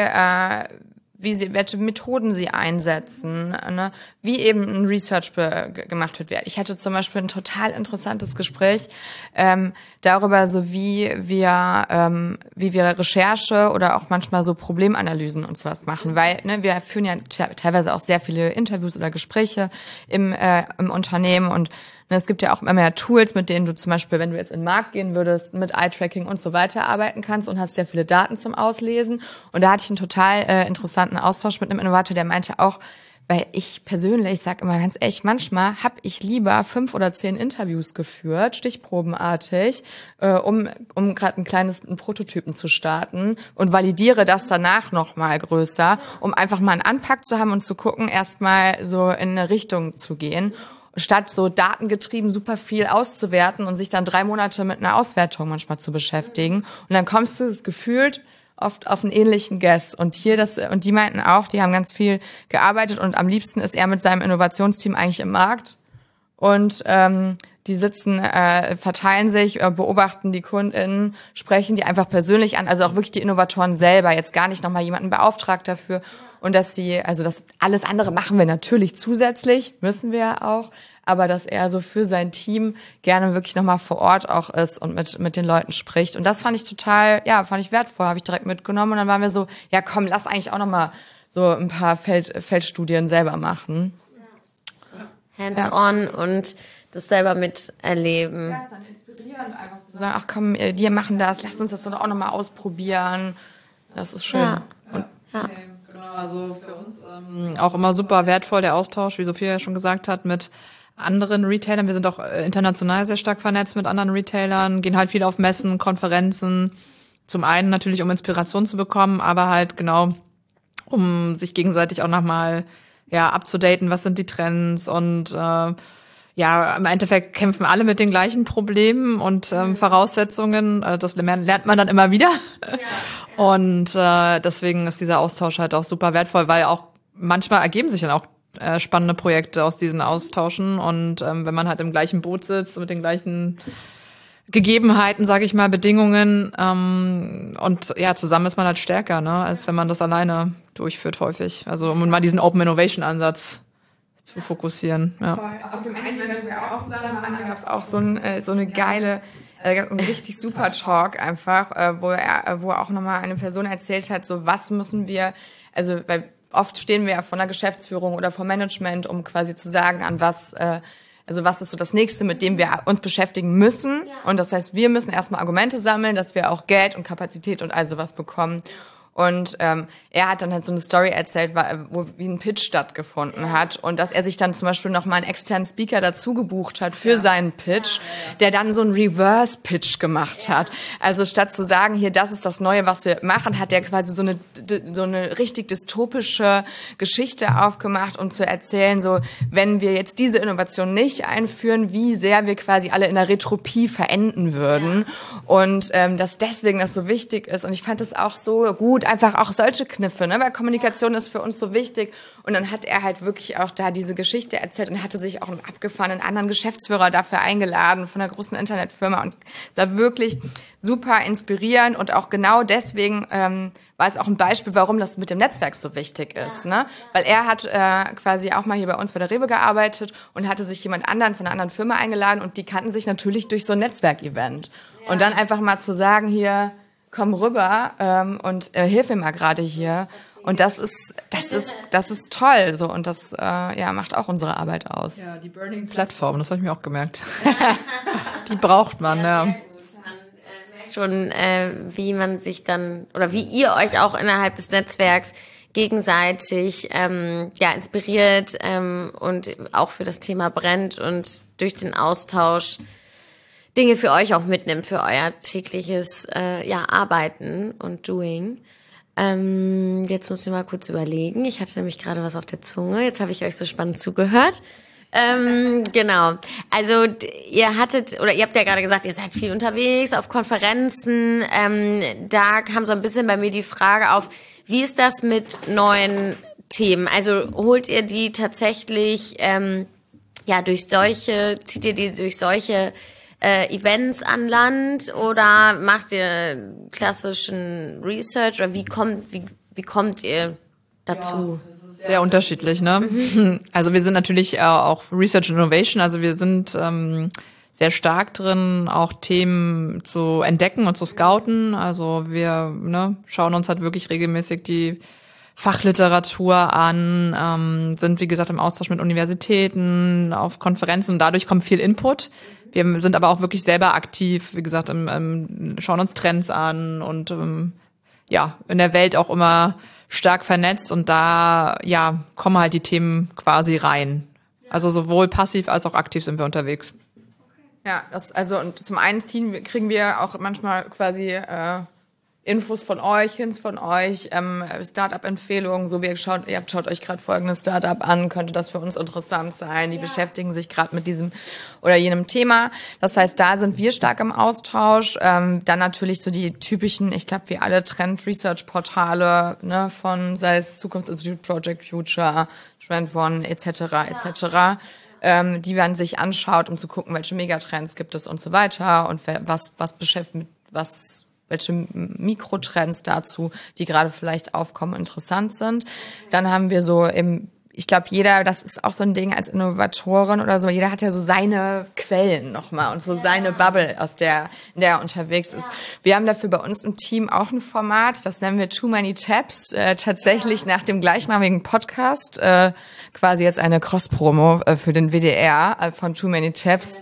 welche Methoden sie einsetzen, ne? Wie eben ein Research gemacht wird. Ich hatte zum Beispiel ein total interessantes Gespräch darüber, so wie wir Recherche oder auch manchmal so Problemanalysen und sowas machen, weil wir führen ja teilweise auch sehr viele Interviews oder Gespräche im Unternehmen und es gibt ja auch immer mehr Tools, mit denen du zum Beispiel, wenn du jetzt in den Markt gehen würdest, mit Eye-Tracking und so weiter arbeiten kannst und hast ja viele Daten zum Auslesen. Und da hatte ich einen total interessanten Austausch mit einem Innovator, der meinte auch, weil ich persönlich sage immer ganz ehrlich, manchmal habe ich lieber 5 oder 10 Interviews geführt, stichprobenartig, um gerade einen Prototypen zu starten und validiere das danach nochmal größer, um einfach mal einen Anpack zu haben und zu gucken, erstmal so in eine Richtung zu gehen, statt so datengetrieben super viel auszuwerten und sich dann 3 Monate mit einer Auswertung manchmal zu beschäftigen. Und dann kommst du das gefühlt oft auf einen ähnlichen Guest. Und die meinten auch, die haben ganz viel gearbeitet und am liebsten ist er mit seinem Innovationsteam eigentlich im Markt. Und die sitzen, verteilen sich, beobachten die KundInnen, sprechen die einfach persönlich an, also auch wirklich die Innovatoren selber, jetzt gar nicht nochmal jemanden beauftragt dafür. Und das alles andere machen wir natürlich zusätzlich, müssen wir auch, aber dass er so für sein Team gerne wirklich nochmal vor Ort auch ist und mit den Leuten spricht. Und das fand ich fand ich wertvoll, habe ich direkt mitgenommen. Und dann waren wir so, ja komm, lass eigentlich auch nochmal so ein paar Feldstudien selber machen. Hands-on und das selber miterleben. Ja, ist dann inspirierend, einfach zu sagen, ach komm, die machen das, lasst uns das doch auch nochmal ausprobieren. Das ist schön. Ja. Genau, also für uns auch immer super wertvoll der Austausch, wie Sophia ja schon gesagt hat, mit anderen Retailern. Wir sind auch international sehr stark vernetzt mit anderen Retailern, gehen halt viel auf Messen, Konferenzen. Zum einen natürlich, um Inspiration zu bekommen, aber halt genau, um sich gegenseitig auch nochmal abzudaten, was sind die Trends und im Endeffekt kämpfen alle mit den gleichen Problemen und Voraussetzungen. Das lernt man dann immer wieder. Ja. Und deswegen ist dieser Austausch halt auch super wertvoll, weil auch manchmal ergeben sich dann auch spannende Projekte aus diesen Austauschen. Und wenn man halt im gleichen Boot sitzt mit den gleichen Gegebenheiten, sage ich mal, Bedingungen und zusammen ist man halt stärker, ne, als wenn man das alleine durchführt häufig. Also um mal diesen Open Innovation Ansatz zu fokussieren. Ja. Auf dem Ende, wenn wir auch zusammen waren, gab es auch so eine geile, ein richtig super Talk einfach, wo auch nochmal eine Person erzählt hat, so was müssen wir, also weil oft stehen wir ja vor einer Geschäftsführung oder vom Management, um quasi zu sagen, was ist so das Nächste, mit dem wir uns beschäftigen müssen. Und das heißt, wir müssen erstmal Argumente sammeln, dass wir auch Geld und Kapazität und all sowas bekommen. Und er hat dann halt so eine Story erzählt, wie ein Pitch stattgefunden hat und dass er sich dann zum Beispiel noch mal einen externen Speaker dazu gebucht hat für seinen Pitch, der dann so einen Reverse-Pitch gemacht hat. Also statt zu sagen, hier, das ist das Neue, was wir machen, hat er quasi so eine richtig dystopische Geschichte aufgemacht, um zu erzählen, so, wenn wir jetzt diese Innovation nicht einführen, wie sehr wir quasi alle in der Retropie verenden würden. Und dass deswegen das so wichtig ist. Und ich fand das auch so gut, einfach auch solche Kniffe, ne? Weil Kommunikation ist für uns so wichtig. Und dann hat er halt wirklich auch da diese Geschichte erzählt und hatte sich auch einen abgefahrenen anderen Geschäftsführer dafür eingeladen von einer großen Internetfirma. Und es war wirklich super inspirierend und auch genau deswegen war es auch ein Beispiel, warum das mit dem Netzwerk so wichtig ist, ne? Weil er hat quasi auch mal hier bei uns bei der Rewe gearbeitet und hatte sich jemand anderen von einer anderen Firma eingeladen und die kannten sich natürlich durch so ein Netzwerkevent. Ja. Und dann einfach mal zu sagen, hier, komm rüber und hilf mir mal gerade hier. Und das ist toll, so, und das macht auch unsere Arbeit aus. Ja, die Burning Plattform, das habe ich mir auch gemerkt. Die braucht man, ja. Man merkt schon, wie man sich dann oder wie ihr euch auch innerhalb des Netzwerks gegenseitig inspiriert und auch für das Thema brennt und durch den Austausch Dinge für euch auch mitnimmt, für euer tägliches Arbeiten und Doing. Jetzt muss ich mal kurz überlegen. Ich hatte nämlich gerade was auf der Zunge. Jetzt habe ich euch so spannend zugehört. Genau. Also ihr habt ja gerade gesagt, ihr seid viel unterwegs auf Konferenzen. Da kam so ein bisschen bei mir die Frage auf, wie ist das mit neuen Themen? Also holt ihr die tatsächlich zieht ihr die durch solche Events an Land oder macht ihr klassischen Research oder wie kommt ihr dazu? Ja, das ist sehr unterschiedlich, ne? Mhm. Also wir sind natürlich auch Research Innovation, also wir sind sehr stark drin, auch Themen zu entdecken und zu scouten. Also wir schauen uns halt wirklich regelmäßig die Fachliteratur an, sind wie gesagt im Austausch mit Universitäten, auf Konferenzen und dadurch kommt viel Input. Wir sind aber auch wirklich selber aktiv, wie gesagt, schauen uns Trends an und in der Welt auch immer stark vernetzt und da kommen halt die Themen quasi rein. Also sowohl passiv als auch aktiv sind wir unterwegs. Ja, und zum einen kriegen wir auch manchmal quasi Infos von euch, Hints von euch, Startup-Empfehlungen, so schaut euch gerade folgendes Startup an, könnte das für uns interessant sein, die beschäftigen sich gerade mit diesem oder jenem Thema. Das heißt, da sind wir stark im Austausch. Dann natürlich so die typischen, ich glaube, wie alle Trend-Research-Portale, ne, von sei es Zukunftsinstitut, Project Future, Trend One, etc., die man sich anschaut, um zu gucken, welche Megatrends gibt es und so weiter und welche Mikrotrends dazu, die gerade vielleicht aufkommen, interessant sind. Dann haben wir so ich glaube, das ist auch so ein Ding als Innovatorin oder so, jeder hat ja so seine Quellen nochmal und so seine Bubble, in der er unterwegs ist. Wir haben dafür bei uns im Team auch ein Format, das nennen wir Too Many Tabs, tatsächlich nach dem gleichnamigen Podcast, quasi jetzt eine Cross-Promo für den WDR von Too Many Tabs.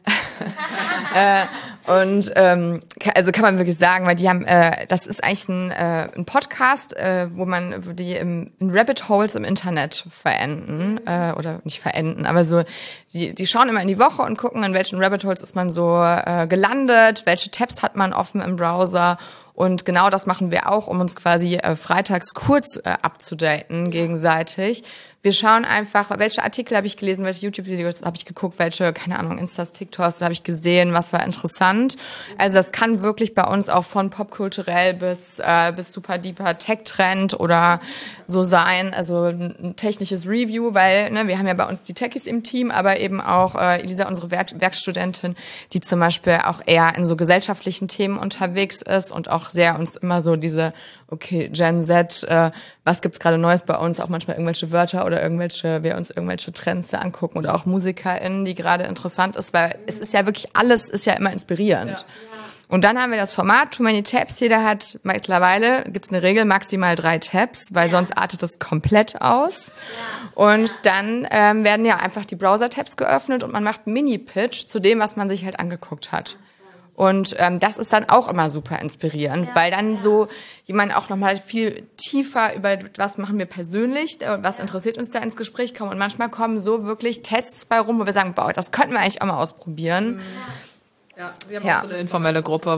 Also kann man wirklich sagen, weil die haben, das ist eigentlich ein Podcast, wo die in Rabbit Holes im Internet verenden, oder nicht verenden, aber so, die schauen immer in die Woche und gucken, in welchen Rabbit Holes ist man so gelandet, welche Tabs hat man offen im Browser. Und genau das machen wir auch, um uns quasi freitags kurz abzudaten gegenseitig. Wir schauen einfach, welche Artikel habe ich gelesen, welche YouTube-Videos habe ich geguckt, welche, keine Ahnung, Instas, TikToks habe ich gesehen, was war interessant. Also das kann wirklich bei uns auch von popkulturell bis super deeper Tech-Trend oder so sein. Also ein technisches Review, weil wir haben ja bei uns die Techies im Team, aber eben auch Elisa, unsere Werkstudentin, die zum Beispiel auch eher in so gesellschaftlichen Themen unterwegs ist und auch sehr uns immer so okay, Gen Z, was gibt's gerade Neues bei uns? Auch manchmal irgendwelche Wörter oder wir uns irgendwelche Trends da angucken oder auch MusikerInnen, die gerade interessant ist, weil es ist ja wirklich, alles ist ja immer inspirierend. Ja. Und dann haben wir das Format Too Many Tabs. Jeder hat mittlerweile, gibt's eine Regel, maximal 3 Tabs, weil sonst artet das komplett aus. Ja. Und dann werden ja einfach die Browser-Tabs geöffnet und man macht einen Mini-Pitch zu dem, was man sich halt angeguckt hat. Und das ist dann auch immer super inspirierend, weil dann so jemand auch nochmal viel tiefer über was machen wir persönlich, was interessiert uns da ins Gespräch kommt. Und manchmal kommen so wirklich Tests bei rum, wo wir sagen, boah, das könnten wir eigentlich auch mal ausprobieren. Ja, wir haben auch so eine informelle Gruppe,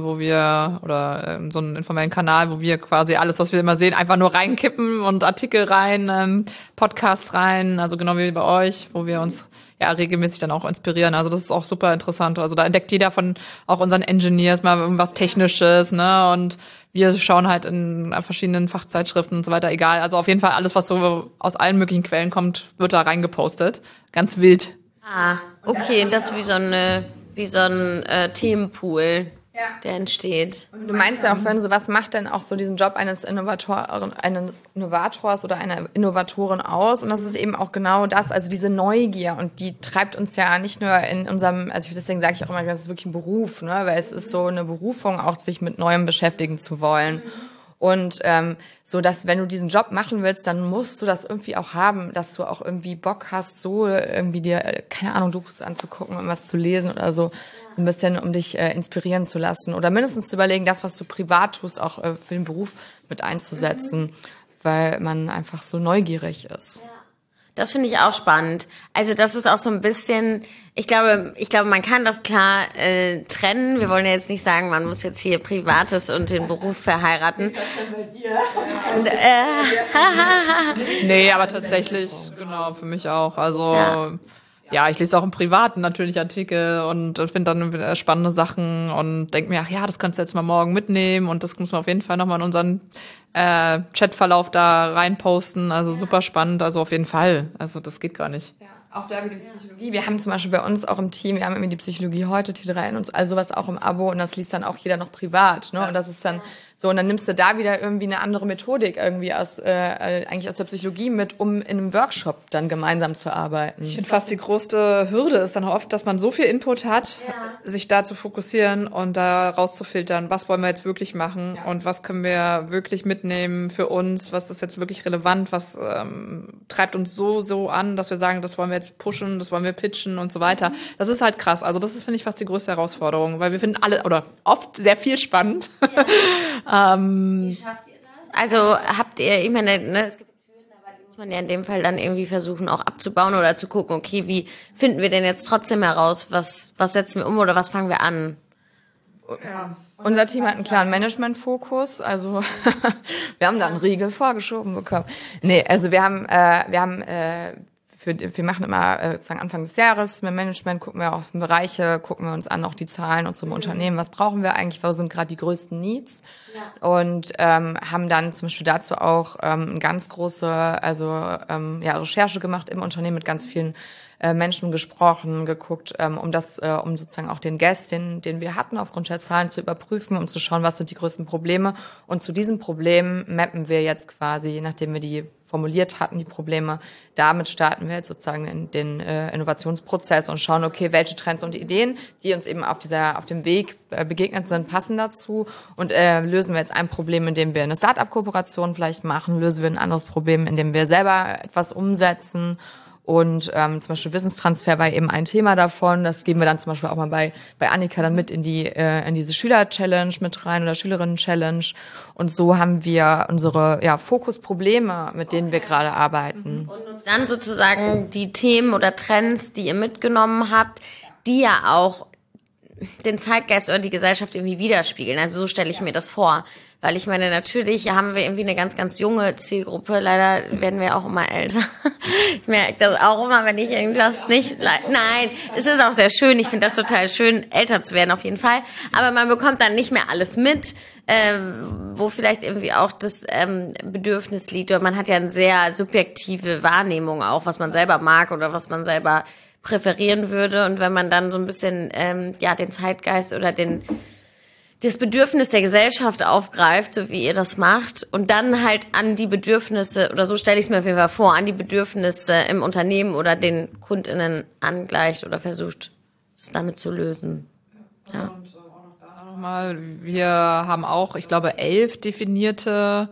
oder so einen informellen Kanal, wo wir quasi alles, was wir immer sehen, einfach nur reinkippen und Artikel rein, Podcasts rein, also genau wie bei euch, wo wir uns regelmäßig dann auch inspirieren. Also das ist auch super interessant. Also da entdeckt jeder von auch unseren Engineers mal irgendwas Technisches, ne? Und wir schauen halt in verschiedenen Fachzeitschriften und so weiter, egal. Also auf jeden Fall alles, was so aus allen möglichen Quellen kommt, wird da reingepostet. Ganz wild. Ah, okay. Das ist wie so ein Themenpool, der entsteht. Und du meinst ja auch vorhin so, was macht denn auch so diesen Job eines Innovators oder einer Innovatorin aus? Und das ist eben auch genau das, also diese Neugier. Und die treibt uns ja nicht nur in unserem, also deswegen sage ich auch immer, das ist wirklich ein Beruf, ne? Weil es ist so eine Berufung, auch sich mit Neuem beschäftigen zu wollen. Und so, dass wenn du diesen Job machen willst, dann musst du das irgendwie auch haben, dass du auch irgendwie Bock hast, so irgendwie dir, keine Ahnung, Dokus anzugucken und was zu lesen oder so, ein bisschen, um dich inspirieren zu lassen. Oder mindestens zu überlegen, das, was du privat tust, auch für den Beruf mit einzusetzen, weil man einfach so neugierig ist. Ja. Das finde ich auch spannend. Also das ist auch so ein bisschen, ich glaube, man kann das klar trennen. Wir wollen ja jetzt nicht sagen, man muss jetzt hier Privates und den Beruf verheiraten. Ist das denn bei dir? Nee, aber tatsächlich, genau, für mich auch. Also ja, ich lese auch im Privaten natürlich Artikel und finde dann spannende Sachen und denke mir, ach ja, das kannst du jetzt mal morgen mitnehmen und das muss man auf jeden Fall nochmal in unseren Chatverlauf da reinposten. Also super spannend, also auf jeden Fall. Also das geht gar nicht. Ja. Auch da wieder die Psychologie. Wir haben zum Beispiel bei uns auch im Team, wir haben irgendwie die Psychologie heute, T3 und all sowas auch im Abo und das liest dann auch jeder noch privat, ne? Und das ist dann so, und dann nimmst du da wieder irgendwie eine andere Methodik irgendwie eigentlich aus der Psychologie mit, um in einem Workshop dann gemeinsam zu arbeiten. Ich finde fast die größte Hürde ist dann oft, dass man so viel Input hat, sich da zu fokussieren und da rauszufiltern, was wollen wir jetzt wirklich machen und was können wir wirklich mitnehmen für uns, was ist jetzt wirklich relevant, was treibt uns so an, dass wir sagen, das wollen wir jetzt pushen, das wollen wir pitchen und so weiter. Das ist halt krass. Also das ist, finde ich, fast die größte Herausforderung, weil wir finden alle oder oft sehr viel spannend. Wie schafft ihr das? Also habt ihr, ich meine, ne, es gibt Türen, aber die muss man ja in dem Fall dann irgendwie versuchen auch abzubauen oder zu gucken, okay, wie finden wir denn jetzt trotzdem heraus, was setzen wir um oder was fangen wir an? Ja. Unser Team hat einen klaren Management-Fokus, also wir haben da einen Riegel vorgeschoben bekommen. Nee, also wir machen immer sozusagen Anfang des Jahres mit Management, gucken wir auf Bereiche, gucken wir uns an, auch die Zahlen unserem Unternehmen, was brauchen wir eigentlich, was sind gerade die größten Needs, und haben dann zum Beispiel dazu auch eine ganz große Recherche gemacht im Unternehmen mit ganz vielen Menschen gesprochen, geguckt, um sozusagen auch den Guest, den wir hatten, aufgrund der Zahlen zu überprüfen, um zu schauen, was sind die größten Probleme. Und zu diesen Problemen mappen wir jetzt quasi, nachdem wir die formuliert hatten, die Probleme, damit starten wir jetzt sozusagen in den Innovationsprozess und schauen, okay, welche Trends und Ideen, die uns eben auf dem Weg begegnet sind, passen dazu, und lösen wir jetzt ein Problem, indem wir eine Start-up-Kooperation vielleicht machen, lösen wir ein anderes Problem, indem wir selber etwas umsetzen. Und zum Beispiel Wissenstransfer war eben ein Thema davon. Das geben wir dann zum Beispiel auch mal bei Annika dann mit in diese Schüler-Challenge mit rein oder Schülerinnen-Challenge. Und so haben wir unsere Fokusprobleme, mit denen wir gerade arbeiten. Und uns dann sozusagen die Themen oder Trends, die ihr mitgenommen habt, die ja auch den Zeitgeist oder die Gesellschaft irgendwie widerspiegeln. Also so stelle ich mir das vor. Weil ich meine, natürlich haben wir irgendwie eine ganz, ganz junge Zielgruppe. Leider werden wir auch immer älter. Ich merke das auch immer, wenn ich irgendwas nicht... Nein, es ist auch sehr schön. Ich finde das total schön, älter zu werden auf jeden Fall. Aber man bekommt dann nicht mehr alles mit, wo vielleicht irgendwie auch das Bedürfnis liegt. Oder man hat ja eine sehr subjektive Wahrnehmung auch, was man selber mag oder was man selber präferieren würde. Und wenn man dann so ein bisschen den Zeitgeist oder das Bedürfnis der Gesellschaft aufgreift, so wie ihr das macht, und dann halt an die Bedürfnisse, oder so stelle ich es mir auf jeden Fall vor, an die Bedürfnisse im Unternehmen oder den KundInnen angleicht oder versucht, es damit zu lösen. Ja. Und auch noch da nochmal, wir haben auch, ich glaube, 11 definierte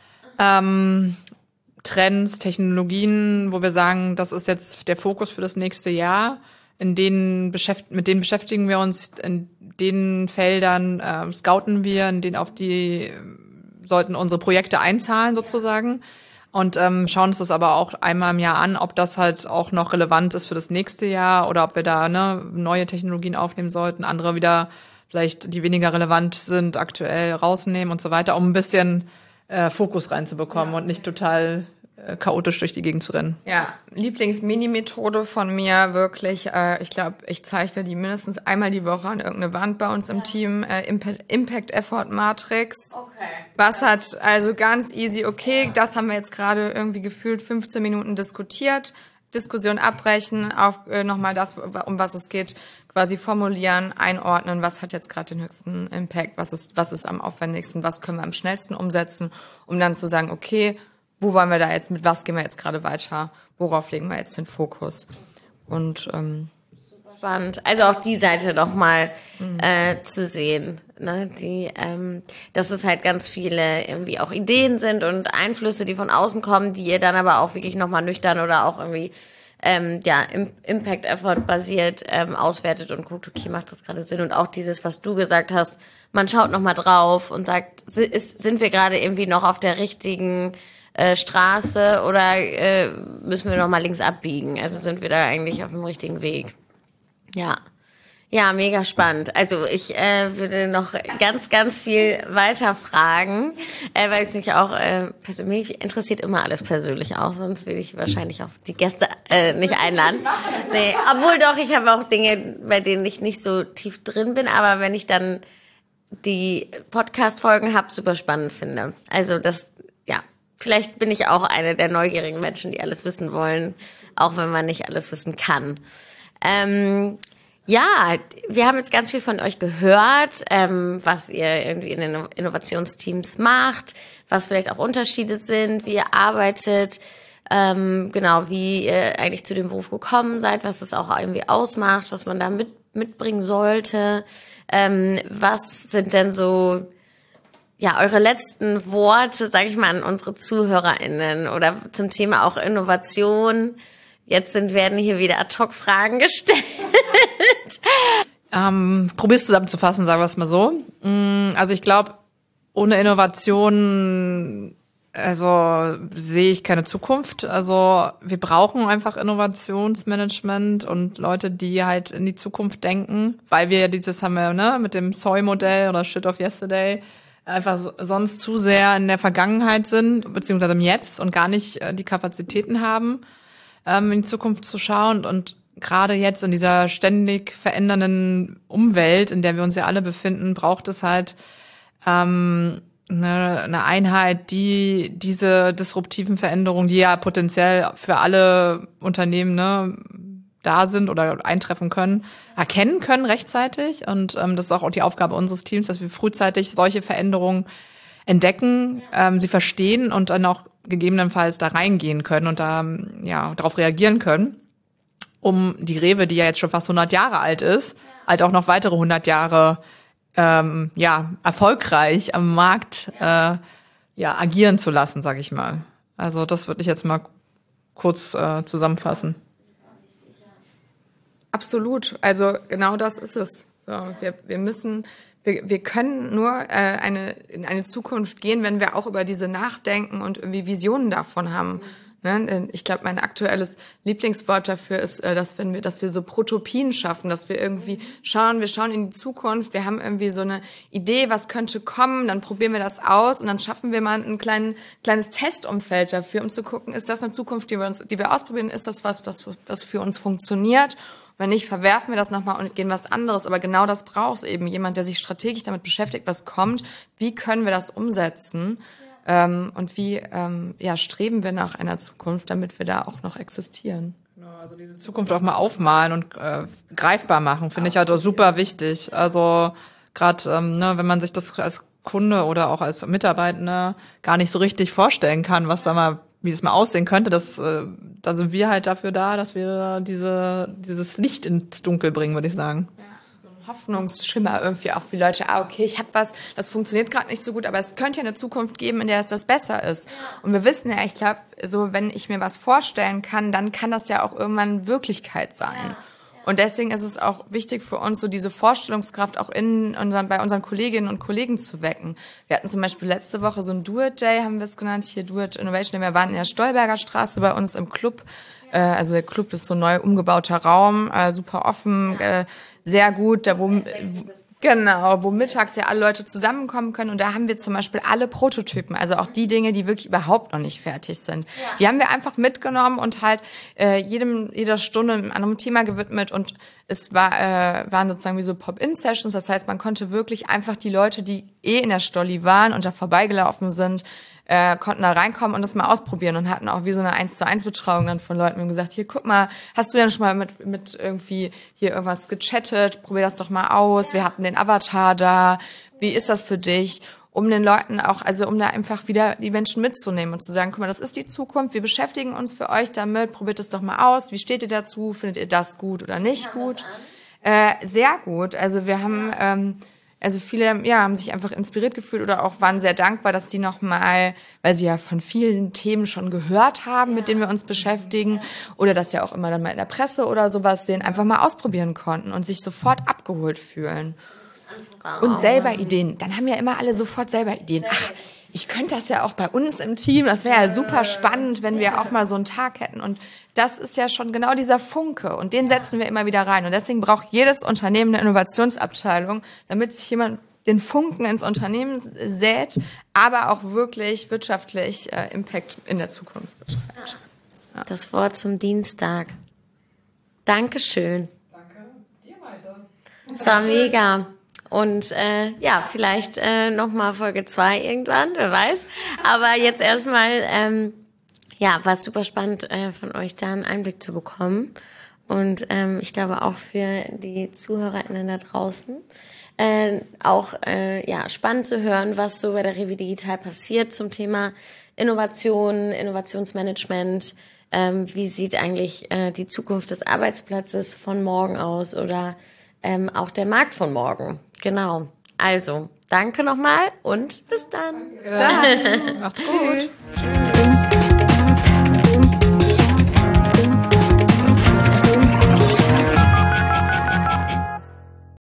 Trends, Technologien, wo wir sagen, das ist jetzt der Fokus für das nächste Jahr. Mit denen beschäftigen wir uns, in den Feldern scouten wir, in denen auf die sollten unsere Projekte einzahlen sozusagen, und schauen uns das aber auch einmal im Jahr an, ob das halt auch noch relevant ist für das nächste Jahr oder ob wir da neue Technologien aufnehmen sollten, andere wieder vielleicht, die weniger relevant sind, aktuell rausnehmen und so weiter, um ein bisschen Fokus reinzubekommen und nicht total chaotisch durch die Gegend zu rennen. Ja, Lieblings-Mini-Methode von mir, wirklich, ich glaube, ich zeichne die mindestens einmal die Woche an irgendeine Wand bei uns im Team, Impact-Effort-Matrix. Okay. Was hat also ganz easy, okay, das haben wir jetzt gerade irgendwie gefühlt 15 Minuten diskutiert, Diskussion abbrechen, auf nochmal das, um was es geht, quasi formulieren, einordnen, was hat jetzt gerade den höchsten Impact, was ist am aufwendigsten, was können wir am schnellsten umsetzen, um dann zu sagen, okay, wo wollen wir da jetzt, mit was gehen wir jetzt gerade weiter, worauf legen wir jetzt den Fokus? Und spannend. Also auch die Seite noch mal zu sehen, ne? Dass es halt ganz viele irgendwie auch Ideen sind und Einflüsse, die von außen kommen, die ihr dann aber auch wirklich noch mal nüchtern oder auch irgendwie Impact-Effort basiert auswertet und guckt, okay, macht das gerade Sinn? Und auch dieses, was du gesagt hast, man schaut noch mal drauf und sagt, sind wir gerade irgendwie noch auf der richtigen Straße oder müssen wir noch mal links abbiegen? Also sind wir da eigentlich auf dem richtigen Weg? Ja, mega spannend. Also ich würde noch ganz, ganz viel weiter fragen, weil es mich auch mich interessiert immer alles persönlich auch, sonst würde ich wahrscheinlich auch die Gäste nicht einladen. Nee, obwohl doch, ich habe auch Dinge, bei denen ich nicht so tief drin bin, aber wenn ich dann die Podcast-Folgen habe, super spannend finde. Also vielleicht bin ich auch eine der neugierigen Menschen, die alles wissen wollen, auch wenn man nicht alles wissen kann. Wir haben jetzt ganz viel von euch gehört, was ihr irgendwie in den Innovationsteams macht, was vielleicht auch Unterschiede sind, wie ihr arbeitet, wie ihr eigentlich zu dem Beruf gekommen seid, was es auch irgendwie ausmacht, was man da mitbringen sollte. Was sind denn so eure letzten Worte, sage ich mal, an unsere ZuhörerInnen oder zum Thema auch Innovation? Jetzt werden hier wieder Ad-Hoc-Fragen gestellt. Probier's zusammenzufassen, sagen wir es mal so. Also ich glaube, ohne Innovation, also sehe ich keine Zukunft. Also wir brauchen einfach Innovationsmanagement und Leute, die halt in die Zukunft denken, weil wir dieses haben wir, ne, mit dem Soy-Modell oder Shit of Yesterday einfach sonst zu sehr in der Vergangenheit sind, beziehungsweise im Jetzt und gar nicht die Kapazitäten haben, in die Zukunft zu schauen. Und gerade jetzt in dieser ständig verändernden Umwelt, in der wir uns ja alle befinden, braucht es halt eine Einheit, die diese disruptiven Veränderungen, die ja potenziell für alle Unternehmen, ne, da sind oder eintreffen können, erkennen können rechtzeitig. Und das ist auch die Aufgabe unseres Teams, dass wir frühzeitig solche Veränderungen entdecken, sie verstehen und dann auch gegebenenfalls da reingehen können und da darauf reagieren können, um die Rewe, die ja jetzt schon fast 100 Jahre alt ist, halt auch noch weitere 100 Jahre erfolgreich am Markt agieren zu lassen, sag ich mal. Also das würde ich jetzt mal kurz zusammenfassen. Absolut. Also genau das ist es. So, wir können nur in eine Zukunft gehen, wenn wir auch über diese nachdenken und irgendwie Visionen davon haben. Ne? Ich glaube, mein aktuelles Lieblingswort dafür ist, dass wir so Protopien schaffen, dass wir irgendwie wir schauen in die Zukunft, wir haben irgendwie so eine Idee, was könnte kommen, dann probieren wir das aus und dann schaffen wir mal ein kleines Testumfeld dafür, um zu gucken, ist das eine Zukunft, die wir ausprobieren, ist das was für uns funktioniert? Wenn nicht, verwerfen wir das nochmal und gehen was anderes. Aber genau das braucht es eben. Jemand, der sich strategisch damit beschäftigt, was kommt, wie können wir das umsetzen? Und wie streben wir nach einer Zukunft, damit wir da auch noch existieren. Genau, also diese Zukunft auch mal aufmalen und greifbar machen, finde ich halt auch super wichtig. Also gerade wenn man sich das als Kunde oder auch als Mitarbeitender gar nicht so richtig vorstellen kann, wie es mal aussehen könnte, da sind wir halt dafür da, dass wir dieses Licht ins Dunkel bringen, würde ich sagen. Ja, so ein Hoffnungsschimmer irgendwie auch für Leute. Okay, ich habe was, das funktioniert gerade nicht so gut, aber es könnte ja eine Zukunft geben, in der es das besser ist. Ja. Und wir wissen ja, ich glaube, so wenn ich mir was vorstellen kann, dann kann das ja auch irgendwann Wirklichkeit sein. Ja. Und deswegen ist es auch wichtig für uns, so diese Vorstellungskraft auch bei unseren Kolleginnen und Kollegen zu wecken. Wir hatten zum Beispiel letzte Woche so ein Do-It-Day, haben wir es genannt, hier Do-It Innovation. Wir waren in der Stolberger Straße bei uns im Club. Also der Club ist so ein neu umgebauter Raum, super offen, sehr gut, wo mittags ja alle Leute zusammenkommen können. Und da haben wir zum Beispiel alle Prototypen, also auch die Dinge, die wirklich überhaupt noch nicht fertig sind. Ja. Die haben wir einfach mitgenommen und halt jeder Stunde einem anderen Thema gewidmet. Und es waren sozusagen wie so Pop-In-Sessions. Das heißt, man konnte wirklich einfach die Leute, die in der Stolli waren und da vorbeigelaufen sind, konnten da reinkommen und das mal ausprobieren und hatten auch wie so eine 1:1 Betreuung dann von Leuten und gesagt, hier, guck mal, hast du denn schon mal mit irgendwie hier irgendwas gechattet? Probier das doch mal aus. Ja. Wir hatten den Avatar da. Wie ist das für dich? Um den Leuten auch, also um da einfach wieder die Menschen mitzunehmen und zu sagen, guck mal, das ist die Zukunft. Wir beschäftigen uns für euch damit. Probiert es doch mal aus. Wie steht ihr dazu? Findet ihr das gut oder nicht gut? Sehr gut. Also wir haben viele haben sich einfach inspiriert gefühlt oder auch waren sehr dankbar, dass sie nochmal, weil sie ja von vielen Themen schon gehört haben, mit denen wir uns beschäftigen oder dass ja auch immer dann mal in der Presse oder sowas sehen, einfach mal ausprobieren konnten und sich sofort abgeholt fühlen. Und selber Ideen. Dann haben ja immer alle sofort selber Ideen. Ach, ich könnte das ja auch bei uns im Team. Das wäre ja super spannend, wenn wir auch mal so einen Tag hätten. Und das ist ja schon genau dieser Funke. Und den setzen wir immer wieder rein. Und deswegen braucht jedes Unternehmen eine Innovationsabteilung, damit sich jemand den Funken ins Unternehmen sät, aber auch wirklich wirtschaftlich Impact in der Zukunft betreibt. Ja. Das Wort zum Dienstag. Dankeschön. Danke dir, Malte. Das war mega. Und vielleicht nochmal Folge 2 irgendwann, wer weiß. Aber jetzt erstmal, war es super spannend, von euch da einen Einblick zu bekommen. Und ich glaube auch für die ZuhörerInnen da draußen spannend zu hören, was so bei der Rewe Digital passiert zum Thema Innovation, Innovationsmanagement. Wie sieht eigentlich die Zukunft des Arbeitsplatzes von morgen aus oder auch der Markt von morgen? Genau. Also, danke nochmal und bis dann. Bis dann. Macht's gut. Tschüss.